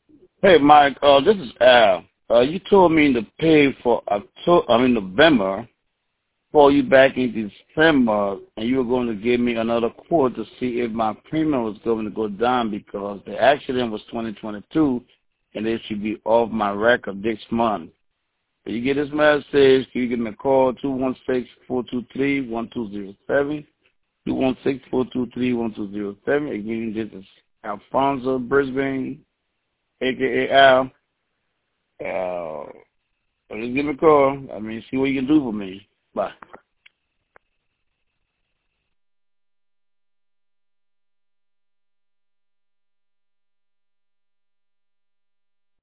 Hey, Mike. This is Al. You told me to pay for November, call you back in December, and you were going to give me another quote to see if my premium was going to go down because the accident was 2022, and it should be off my record this month. If you get this message, can you give me a call, 216-423-1207, 216-423-1207. Again, this is Alfonso Brisbane, a.k.a. Al. Just give me a call. See what you can do for me. Bye.